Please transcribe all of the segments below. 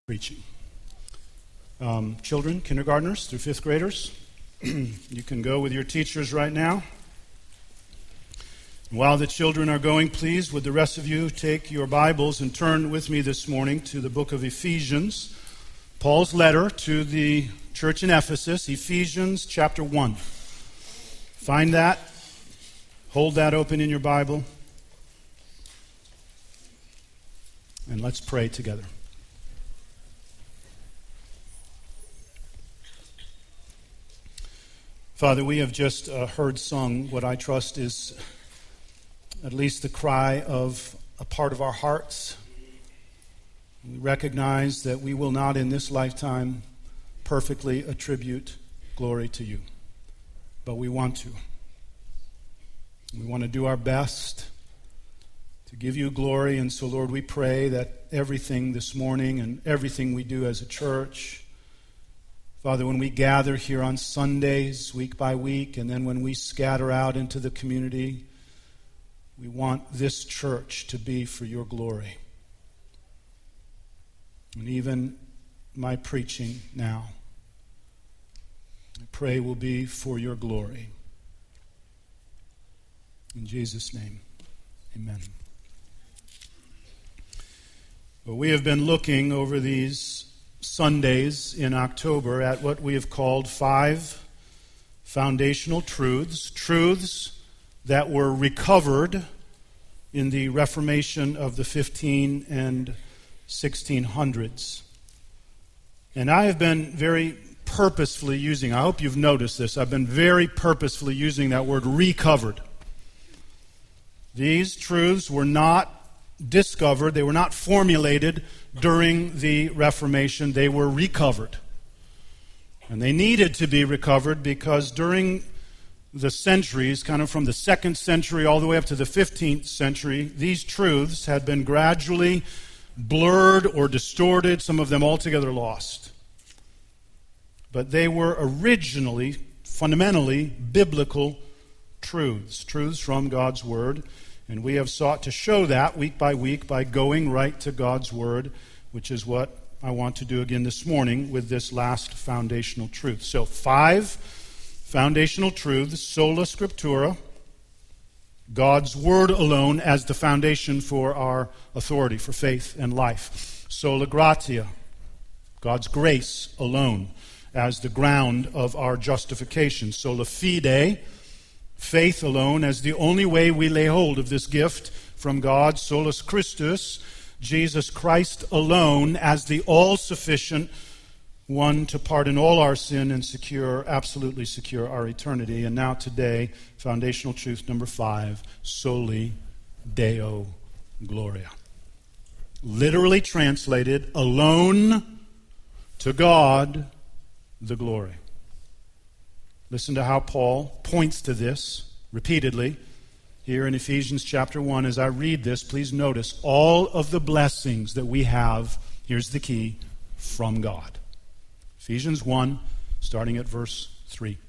preaching. Children, kindergartners through fifth graders, you can go with your teachers right now. While the children are going, please, would the rest of you take your Bibles and turn with me this morning to the book of Ephesians, Paul's letter to the church in Ephesus, Ephesians chapter 1. Find that, hold that open in your Bible, and let's pray together. Father, we have just heard sung what I trust is at least the cry of a part of our hearts. We recognize that we will not in this lifetime perfectly attribute glory to you, but we want to. We want to do our best to give you glory, and so, Lord, we pray that everything this morning and everything we do as a church, Father, when we gather here on Sundays, week by week, and then when we scatter out into the community, we want this church to be for your glory. And even my preaching now, I pray will be for your glory. In Jesus' name, amen. Well, we have been looking over these Sundays in October at what we have called 5 foundational truths that were recovered in the Reformation of the 15 and 1600s. And I have been very purposefully using, I hope you've noticed this, I've been very purposefully using that word recovered. These truths were not discovered, they were not formulated during the Reformation, they were recovered. And they needed to be recovered because during the centuries, kind of from the 2nd century all the way up to the 15th century, these truths had been gradually blurred or distorted, some of them altogether lost. But they were originally, fundamentally, biblical truths from God's Word. And we have sought to show that week by week by going right to God's Word, which is what I want to do again this morning with this last foundational truth. So 5 foundational truths: sola scriptura, God's Word alone as the foundation for our authority, for faith and life. Sola gratia, God's grace alone as the ground of our justification. Sola fide, faith alone as the only way we lay hold of this gift from God. Solus Christus, Jesus Christ alone as the all-sufficient one to pardon all our sin and absolutely secure our eternity. And now today, foundational truth number 5, soli Deo Gloria. Literally translated, alone to God the glory. Listen to how Paul points to this repeatedly here in Ephesians chapter 1. As I read this, please notice all of the blessings that we have, here's the key, from God. Ephesians 1, starting at verse 3.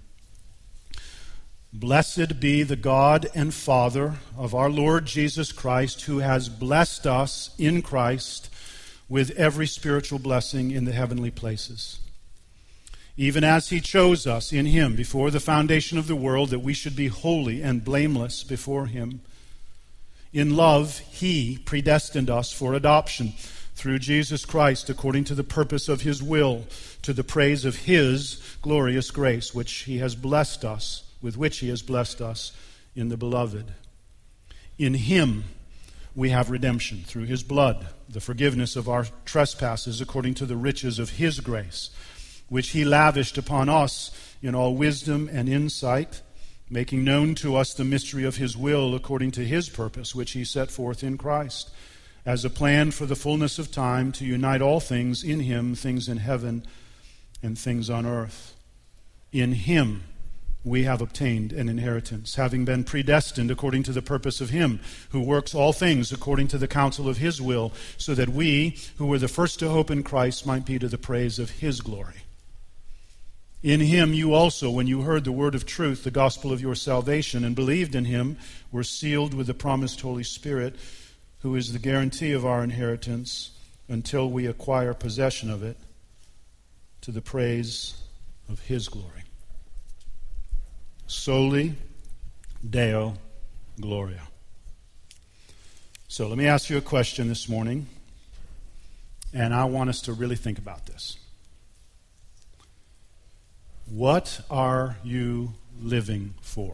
Blessed be the God and Father of our Lord Jesus Christ, who has blessed us in Christ with every spiritual blessing in the heavenly places, even as he chose us in him before the foundation of the world, that we should be holy and blameless before him. In love, he predestined us for adoption through Jesus Christ, according to the purpose of his will, to the praise of his glorious grace, with which he has blessed us in the beloved. In him we have redemption through his blood, the forgiveness of our trespasses, according to the riches of his grace, which he lavished upon us in all wisdom and insight, making known to us the mystery of his will according to his purpose, which he set forth in Christ, as a plan for the fullness of time to unite all things in him, things in heaven and things on earth. In him we have obtained an inheritance, having been predestined according to the purpose of him who works all things according to the counsel of his will, so that we, who were the first to hope in Christ, might be to the praise of his glory. In him you also, when you heard the word of truth, the gospel of your salvation, and believed in him, were sealed with the promised Holy Spirit, who is the guarantee of our inheritance until we acquire possession of it to the praise of His glory. Soli Deo Gloria. So let me ask you a question this morning, and I want us to really think about this. What are you living for?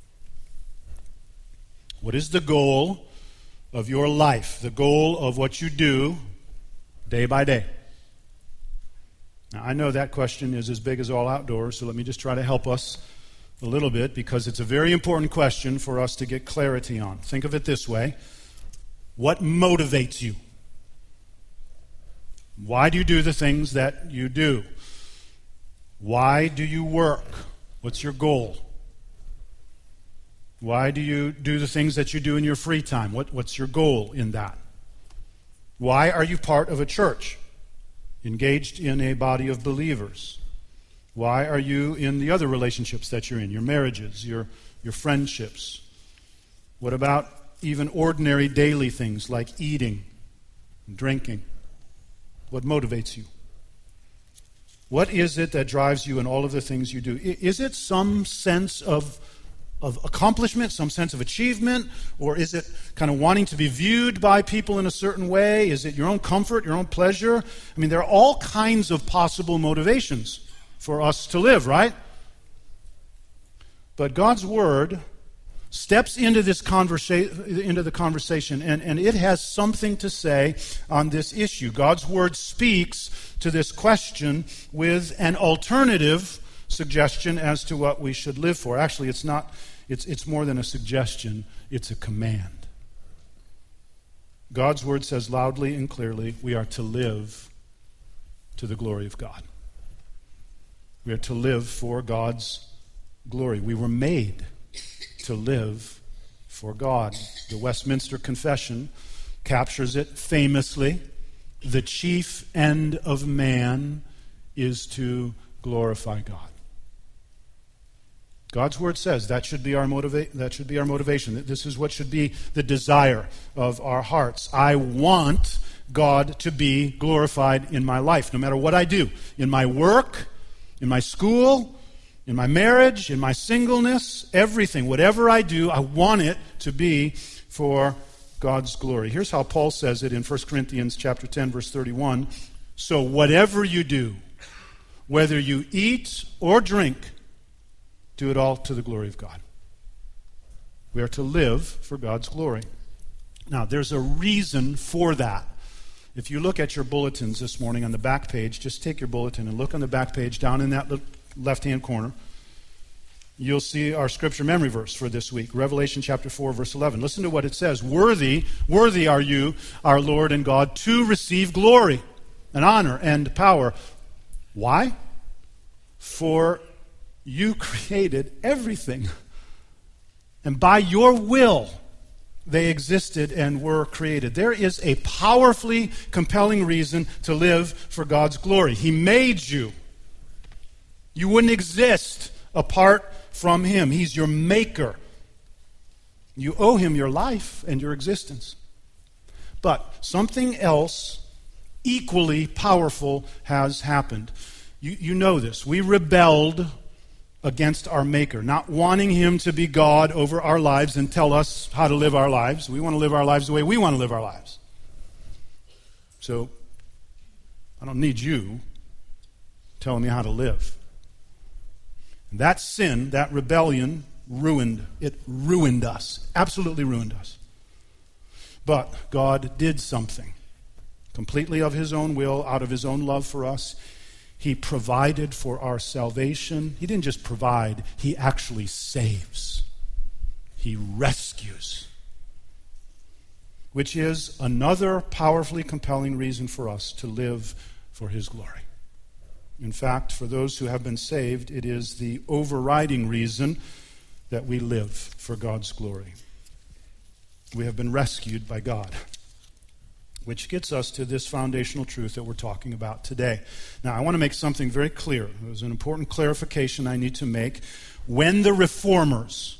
What is the goal of your life, the goal of what you do day by day? Now, I know that question is as big as all outdoors, so let me just try to help us a little bit, because it's a very important question for us to get clarity on. Think of it this way. What motivates you? Why do you do the things that you do? Why do you work? What's your goal? Why do you do the things that you do in your free time? What's your goal in that? Why are you part of a church, engaged in a body of believers? Why are you in the other relationships that you're in, your marriages, your friendships? What about even ordinary daily things like eating, drinking? What motivates you? What is it that drives you in all of the things you do? Is it some sense of accomplishment, some sense of achievement, or is it kind of wanting to be viewed by people in a certain way? Is it your own comfort, your own pleasure? I mean, there are all kinds of possible motivations for us to live, right? But God's Word steps into this conversation, and it has something to say on this issue. God's Word speaks to this question with an alternative suggestion as to what we should live for. Actually, it's more than a suggestion, it's a command. God's Word says loudly and clearly, we are to live to the glory of God. We are to live for God's glory. We were made to live for God. The Westminster Confession captures it famously. The chief end of man is to glorify God. God's Word says that should be our motivation. That this is what should be the desire of our hearts. I want God to be glorified in my life, no matter what I do. In my work, in my school, in my marriage, in my singleness, everything. Whatever I do, I want it to be for God's glory. Here's how Paul says it in 1 Corinthians chapter 10, verse 31. So whatever you do, whether you eat or drink, do it all to the glory of God. We are to live for God's glory. Now, there's a reason for that. If you look at your bulletins this morning on the back page, just take your bulletin and look on the back page down in that left-hand corner. You'll see our scripture memory verse for this week, Revelation chapter 4, verse 11. Listen to what it says. Worthy are you, our Lord and God, to receive glory and honor and power. Why? For you created everything, and by your will they existed and were created. There is a powerfully compelling reason to live for God's glory. He made you. You wouldn't exist apart from Him. He's your maker. You owe Him your life and your existence. But something else equally powerful has happened. You know this. We rebelled against our Maker, not wanting Him to be God over our lives and tell us how to live our lives. We want to live our lives the way we want to live our lives. So, I don't need you telling me how to live. And that sin, that rebellion, ruined us, absolutely ruined us. But God did something completely of His own will, out of His own love for us. He provided for our salvation. He didn't just provide, He actually saves. He rescues. Which is another powerfully compelling reason for us to live for His glory. In fact, for those who have been saved, it is the overriding reason that we live for God's glory. We have been rescued by God. Which gets us to this foundational truth that we're talking about today. Now, I want to make something very clear. There's an important clarification I need to make. When the reformers,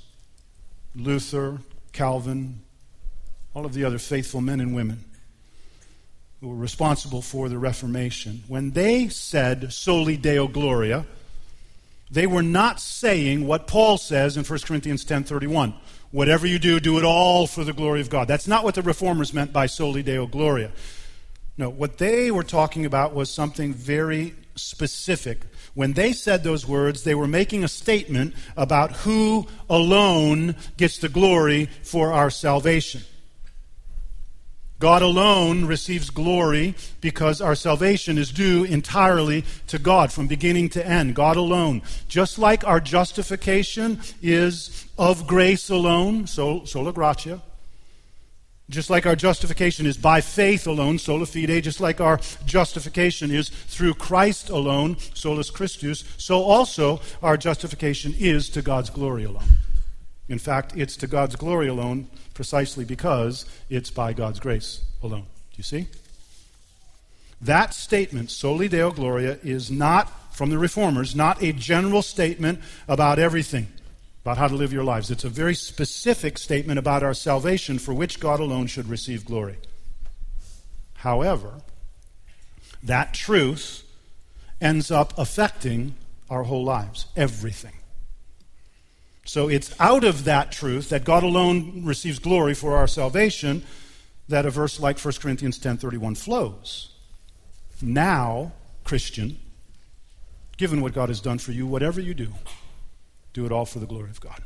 Luther, Calvin, all of the other faithful men and women, who were responsible for the Reformation, when they said soli Deo Gloria, they were not saying what Paul says in 1 Corinthians 10:31. Whatever you do, do it all for the glory of God. That's not what the Reformers meant by soli Deo Gloria. No, what they were talking about was something very specific. When they said those words, they were making a statement about who alone gets the glory for our salvation. God alone receives glory because our salvation is due entirely to God from beginning to end. God alone. Just like our justification is of grace alone, sola gratia. Just like our justification is by faith alone, sola fide. Just like our justification is through Christ alone, solus Christus. So also our justification is to God's glory alone. In fact, it's to God's glory alone precisely because it's by God's grace alone. Do you see? That statement, soli Deo Gloria, is not, from the Reformers, not a general statement about everything, about how to live your lives. It's a very specific statement about our salvation for which God alone should receive glory. However, that truth ends up affecting our whole lives, everything. So it's out of that truth that God alone receives glory for our salvation that a verse like 1 Corinthians 10:31 flows. Now, Christian, given what God has done for you, whatever you do it all for the glory of God.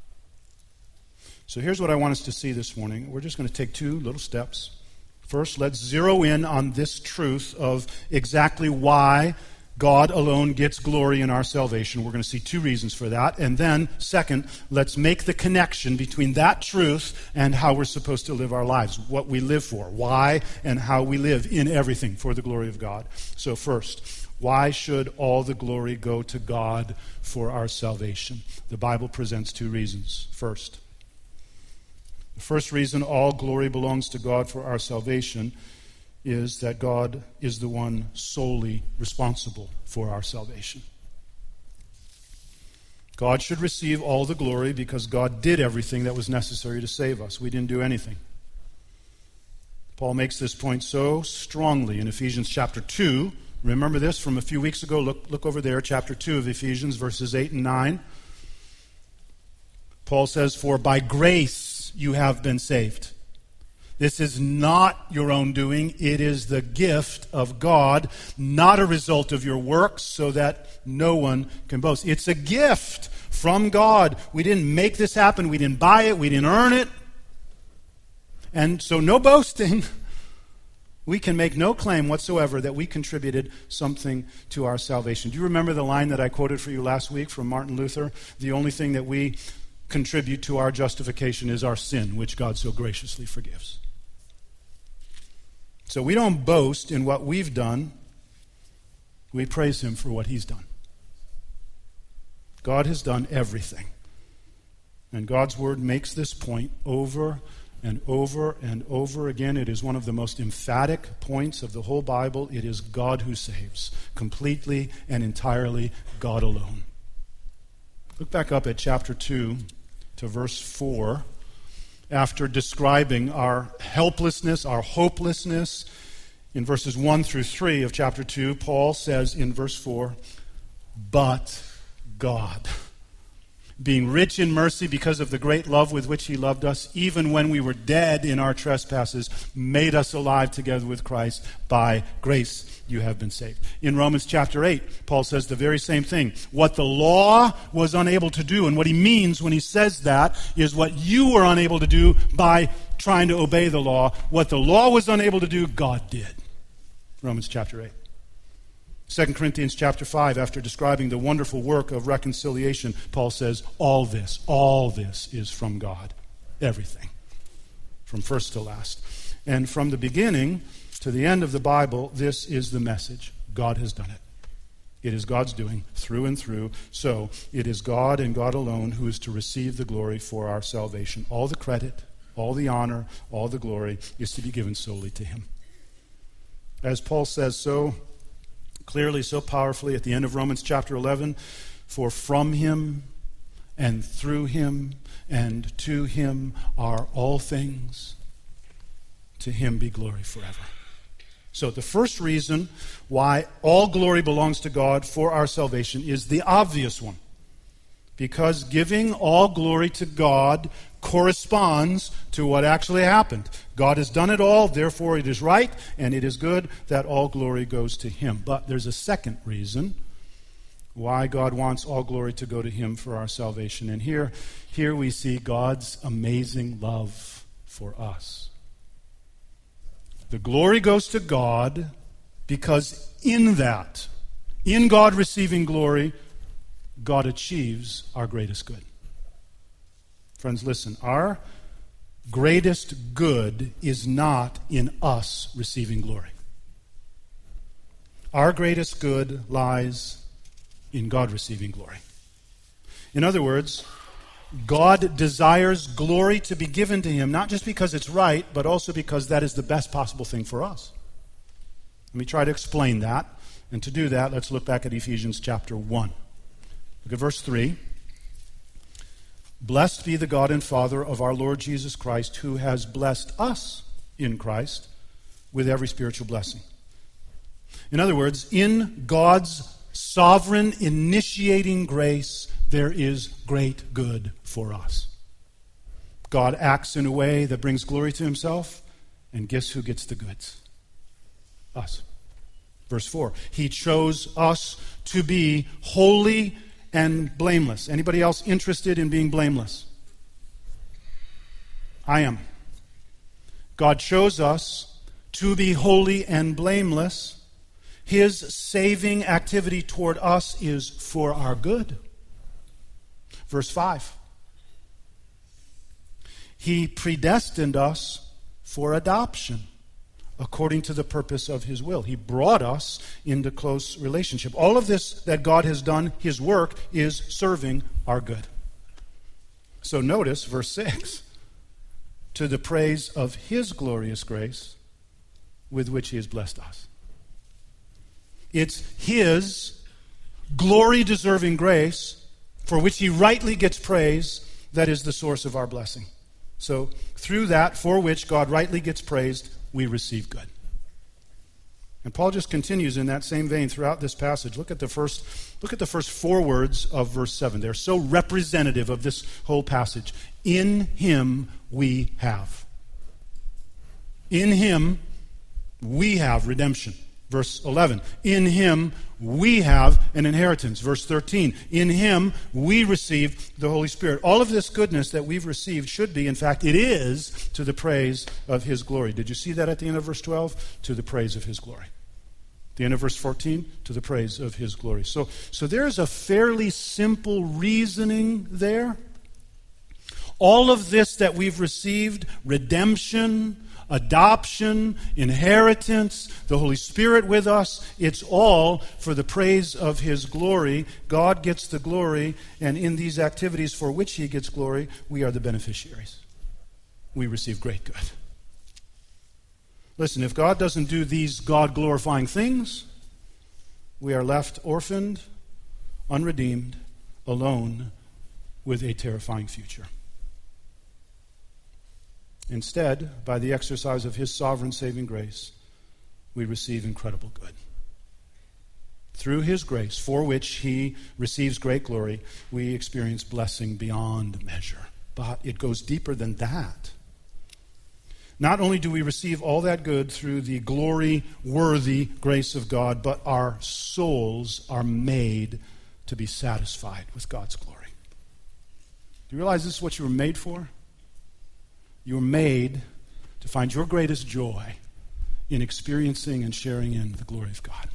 So here's what I want us to see this morning. We're just going to take two little steps. First, let's zero in on this truth of exactly why God alone gets glory in our salvation. We're going to see two reasons for that. And then, second, let's make the connection between that truth and how we're supposed to live our lives, what we live for, why and how we live in everything for the glory of God. So first, why should all the glory go to God for our salvation? The Bible presents two reasons. First, the first reason all glory belongs to God for our salvation is that God is the one solely responsible for our salvation. God should receive all the glory because God did everything that was necessary to save us. We didn't do anything. Paul makes this point so strongly in Ephesians chapter 2. Remember this from a few weeks ago? Look over there, chapter 2 of Ephesians, verses 8 and 9. Paul says, "For by grace you have been saved." This is not your own doing. It is the gift of God, not a result of your works, so that no one can boast. It's a gift from God. We didn't make this happen. We didn't buy it. We didn't earn it. And so no boasting. We can make no claim whatsoever that we contributed something to our salvation. Do you remember the line that I quoted for you last week from Martin Luther? The only thing that we contribute to our justification is our sin, which God so graciously forgives. So we don't boast in what we've done. We praise Him for what He's done. God has done everything. And God's Word makes this point over and over and over again. It is one of the most emphatic points of the whole Bible. It is God who saves, completely and entirely God alone. Look back up at chapter 2 to verse 4. After describing our helplessness, our hopelessness, in verses 1 through 3 of chapter 2, Paul says in verse 4, "But God, being rich in mercy because of the great love with which He loved us, even when we were dead in our trespasses, made us alive together with Christ. By grace you have been saved." In Romans chapter 8, Paul says the very same thing. What the law was unable to do, and what he means when he says that, is what you were unable to do by trying to obey the law. What the law was unable to do, God did. Romans chapter 8. 2 Corinthians chapter 5, after describing the wonderful work of reconciliation, Paul says, all this is from God. Everything. From first to last. And from the beginning to the end of the Bible, this is the message. God has done it. It is God's doing, through and through. So, it is God and God alone who is to receive the glory for our salvation. All the credit, all the honor, all the glory is to be given solely to Him. As Paul says so clearly, so powerfully at the end of Romans chapter 11, "For from Him and through Him and to Him are all things. To Him be glory forever." So the first reason why all glory belongs to God for our salvation is the obvious one. Because giving all glory to God corresponds to what actually happened. God has done it all, therefore it is right and it is good that all glory goes to Him. But there's a second reason why God wants all glory to go to Him for our salvation. And here we see God's amazing love for us. The glory goes to God because in God receiving glory, God achieves our greatest good. Friends, listen, our greatest good is not in us receiving glory. Our greatest good lies in God receiving glory. In other words, God desires glory to be given to Him, not just because it's right, but also because that is the best possible thing for us. Let me try to explain that. And to do that, let's look back at Ephesians chapter 1. Look at verse 3. Blessed be the God and Father of our Lord Jesus Christ, who has blessed us in Christ with every spiritual blessing. In other words, in God's sovereign initiating grace, there is great good for us. God acts in a way that brings glory to Himself, and guess who gets the goods? Us. Verse 4, He chose us to be holy and blameless. Anybody else interested in being blameless? I am. God chose us to be holy and blameless. His saving activity toward us is for our good. Verse 5. He predestined us for adoption according to the purpose of His will. He brought us into close relationship. All of this that God has done, His work, is serving our good. So notice verse 6. To the praise of His glorious grace with which He has blessed us. It's His glory-deserving grace for which He rightly gets praise that is the source of our blessing. So through that for which God rightly gets praised, we receive good. And Paul just continues in that same vein throughout this passage. Look at the first 4 words of verse 7. They're so representative of this whole passage. In Him we have. In Him we have redemption. Verse 11, in Him we have an inheritance. Verse 13, in Him we receive the Holy Spirit. All of this goodness that we've received should be, in fact, it is to the praise of His glory. Did you see that at the end of verse 12? To the praise of His glory. The end of verse 14, to the praise of His glory. So there's a fairly simple reasoning there. All of this that we've received, redemption, adoption, inheritance, the Holy Spirit with us, it's all for the praise of His glory. God gets the glory, and in these activities for which He gets glory, we are the beneficiaries. We receive great good. Listen, if God doesn't do these God-glorifying things, we are left orphaned, unredeemed, alone, with a terrifying future. Instead, by the exercise of His sovereign saving grace, we receive incredible good. Through His grace, for which He receives great glory, we experience blessing beyond measure. But it goes deeper than that. Not only do we receive all that good through the glory-worthy grace of God, but our souls are made to be satisfied with God's glory. Do you realize this is what you were made for? You were made to find your greatest joy in experiencing and sharing in the glory of God.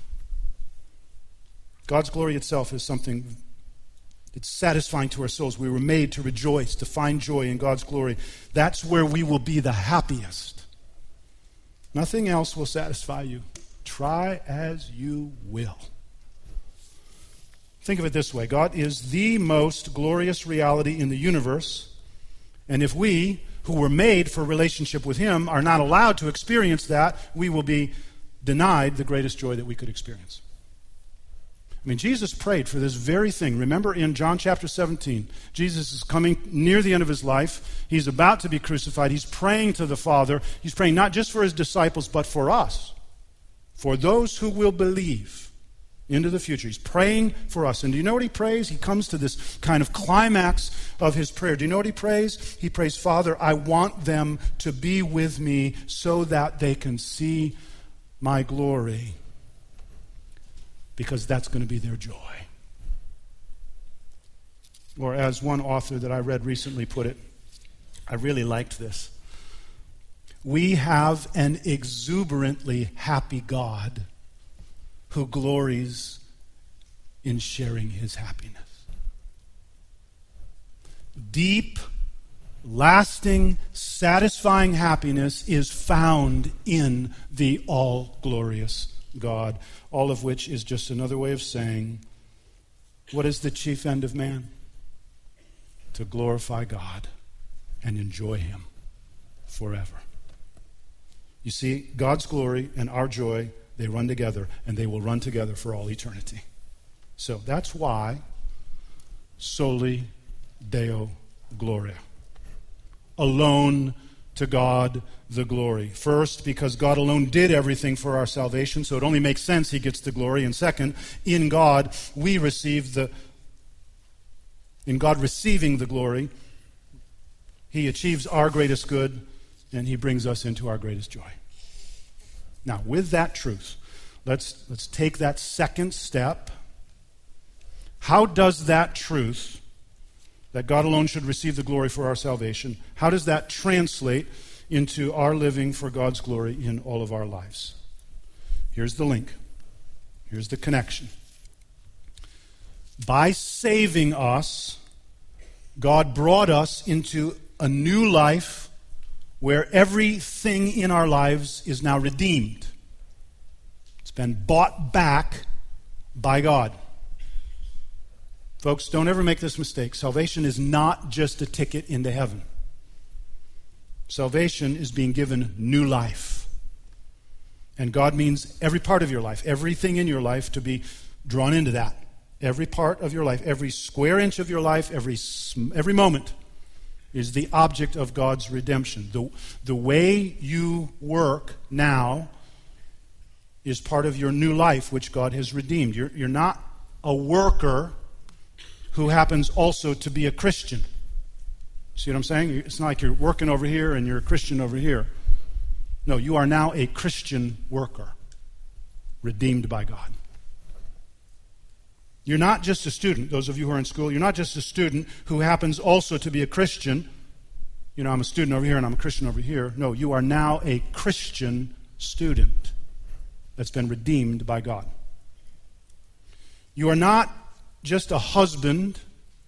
God's glory itself is something that's satisfying to our souls. We were made to rejoice, to find joy in God's glory. That's where we will be the happiest. Nothing else will satisfy you. Try as you will. Think of it this way. God is the most glorious reality in the universe, and if we, who were made for relationship with Him, are not allowed to experience that, we will be denied the greatest joy that we could experience. I mean, Jesus prayed for this very thing. Remember in John chapter 17, Jesus is coming near the end of His life. He's about to be crucified. He's praying to the Father. He's praying not just for His disciples, but for us. for those who will believe into the future. He's praying for us. And do you know what he prays? He comes to this kind of climax of his prayer. Do you know what he prays? He prays, Father, I want them to be with me so that they can see my glory, because that's going to be their joy. Or as one author that I read recently put it, I really liked this. We have an exuberantly happy God who glories in sharing his happiness. Deep, lasting, satisfying happiness is found in the all-glorious God, all of which is just another way of saying, what is the chief end of man? To glorify God and enjoy him forever. You see, God's glory and our joy, they run together, and they will run together for all eternity. So that's why soli Deo Gloria. Alone to God the glory. First, because God alone did everything for our salvation, so it only makes sense he gets the glory. And second, in God receiving the glory, he achieves our greatest good, and he brings us into our greatest joy. Now, with that truth, let's take that second step. How does that truth, that God alone should receive the glory for our salvation, how does that translate into our living for God's glory in all of our lives? Here's the link. Here's the connection. By saving us, God brought us into a new life where everything in our lives is now redeemed. It's been bought back by God. Folks, don't ever make this mistake. Salvation is not just a ticket into heaven. Salvation is being given new life. And God means every part of your life, everything in your life to be drawn into that. Every part of your life, every square inch of your life, every moment is the object of God's redemption. The way you work now is part of your new life, which God has redeemed. You're not a worker who happens also to be a Christian. See what I'm saying? It's not like you're working over here and you're a Christian over here. No, you are now a Christian worker, redeemed by God. You're not just a student, those of you who are in school, you're not just a student who happens also to be a Christian. You know, I'm a student over here and I'm a Christian over here. No, you are now a Christian student that's been redeemed by God. You are not just a husbands,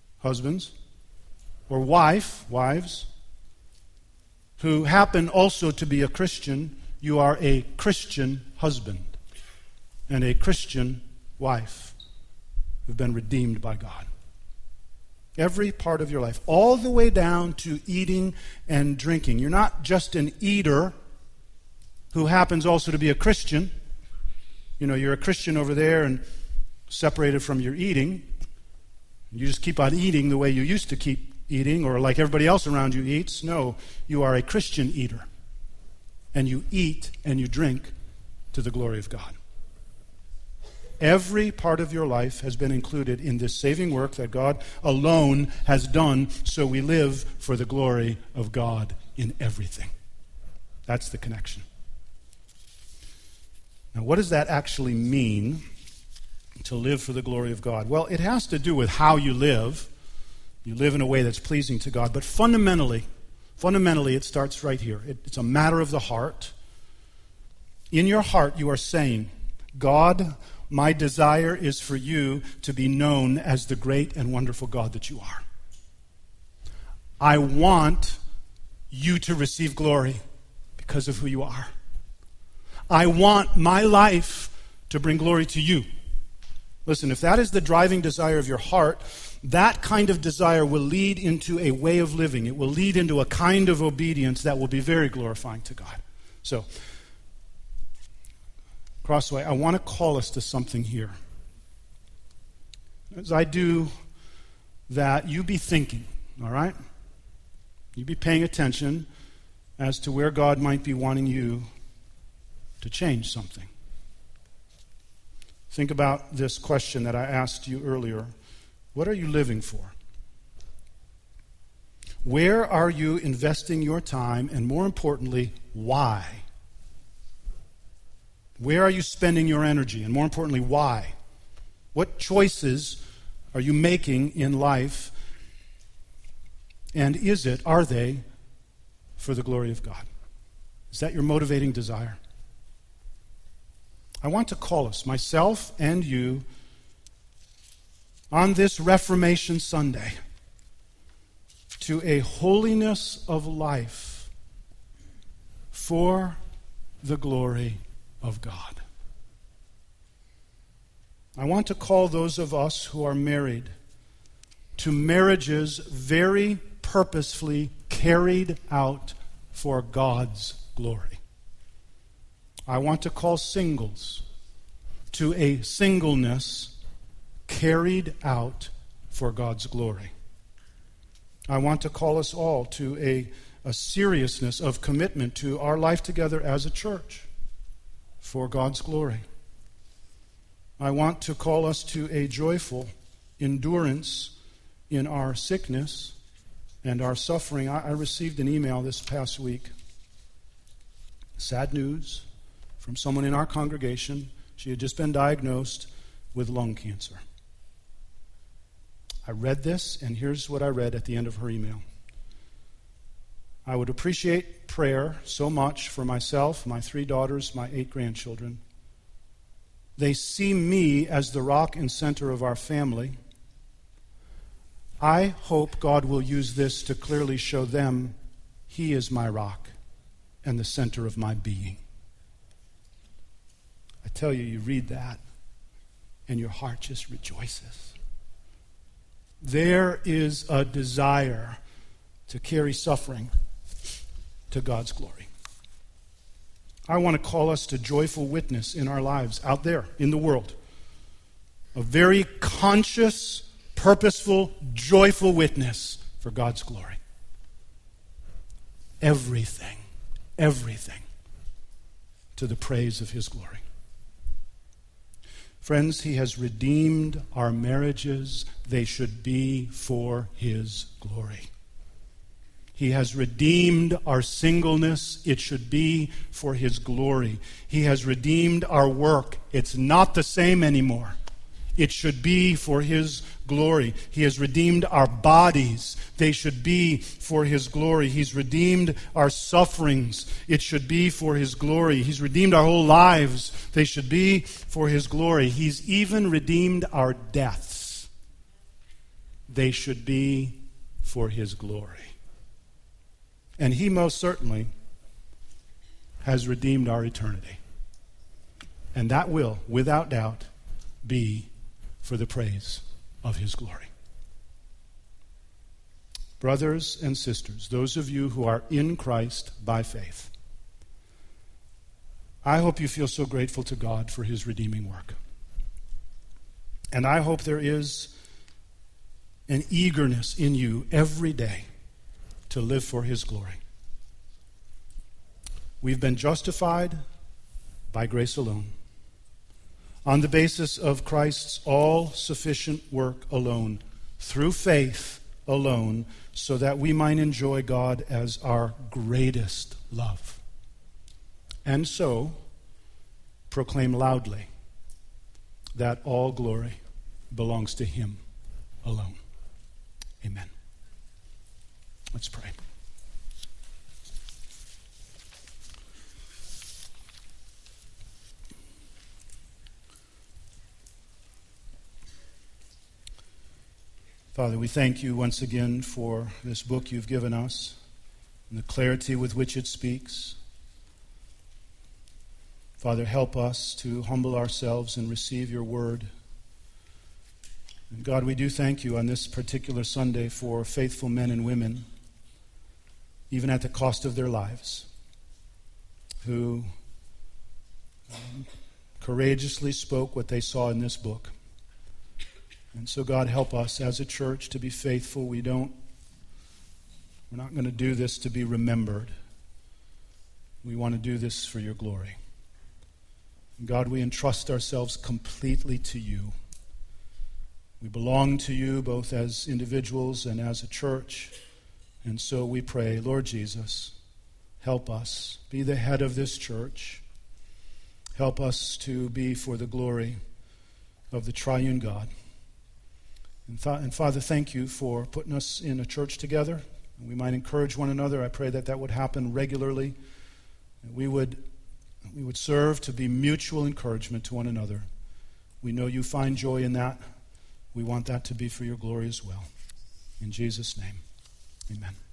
or wives, who happen also to be a Christian. You are a Christian husband and a Christian wife who've been redeemed by God. Every part of your life, all the way down to eating and drinking. You're not just an eater who happens also to be a Christian. You know, you're a Christian over there and separated from your eating. You just keep on eating the way you used to keep eating, or like everybody else around you eats. No, you are a Christian eater. And you eat and you drink to the glory of God. Every part of your life has been included in this saving work that God alone has done, so we live for the glory of God in everything. That's the connection. Now, what does that actually mean, to live for the glory of God? Well, it has to do with how you live. You live in a way that's pleasing to God, but fundamentally, it starts right here. It's a matter of the heart. In your heart, you are saying, God, my desire is for you to be known as the great and wonderful God that you are. I want you to receive glory because of who you are. I want my life to bring glory to you. Listen, if that is the driving desire of your heart, that kind of desire will lead into a way of living. It will lead into a kind of obedience that will be very glorifying to God. So, Crossway, I want to call us to something here. As I do that, you be thinking, all right? You be paying attention as to where God might be wanting you to change something. Think about this question that I asked you earlier. What are you living for? Where are you investing your time? And more importantly, why? Where are you spending your energy? And more importantly, why? What choices are you making in life? And are they for the glory of God? Is that your motivating desire? I want to call us, myself and you, on this Reformation Sunday, to a holiness of life for the glory of God. I want to call those of us who are married to marriages very purposefully carried out for God's glory. I want to call singles to a singleness carried out for God's glory. I want to call us all to a seriousness of commitment to our life together as a church for God's glory. I want to call us to a joyful endurance in our sickness and our suffering. I received an email this past week. Sad news from someone in our congregation. She had just been diagnosed with lung cancer. I read this, and here's what I read at the end of her email. I would appreciate prayer so much for myself, my 3 daughters, my 8 grandchildren. They see me as the rock and center of our family. I hope God will use this to clearly show them He is my rock and the center of my being. I tell you, you read that, and your heart just rejoices. There is a desire to carry suffering to God's glory. I want to call us to joyful witness in our lives out there in the world. A very conscious, purposeful, joyful witness for God's glory. Everything to the praise of His glory. Friends, He has redeemed our marriages. They should be for His glory. He has redeemed our singleness. It should be for His glory. He has redeemed our work. It's not the same anymore. It should be for His glory. He has redeemed our bodies. They should be for His glory. He's redeemed our sufferings. It should be for His glory. He's redeemed our whole lives. They should be for His glory. He's even redeemed our deaths. They should be for His glory. And He most certainly has redeemed our eternity. And that will, without doubt, be for the praise of His glory. Brothers and sisters, those of you who are in Christ by faith, I hope you feel so grateful to God for His redeeming work. And I hope there is an eagerness in you every day to live for His glory. We've been justified by grace alone, on the basis of Christ's all-sufficient work alone, through faith alone, so that we might enjoy God as our greatest love. And so, proclaim loudly that all glory belongs to Him alone. Amen. Let's pray. Father, we thank You once again for this book You've given us and the clarity with which it speaks. Father, help us to humble ourselves and receive Your word. And God, we do thank You on this particular Sunday for faithful men and women, even at the cost of their lives, who courageously spoke what they saw in this book. And so, God, help us as a church to be faithful. We're not going to do this to be remembered. We want to do this for Your glory. God, we entrust ourselves completely to you. We belong to you both as individuals and as a church. And so we pray, Lord Jesus, help us. Be the head of this church. Help us to be for the glory of the triune God. And Father, thank you for putting us in a church together. We might encourage one another. I pray that that would happen regularly. That we would serve to be mutual encouragement to one another. We know you find joy in that. We want that to be for your glory as well. In Jesus' name, amen.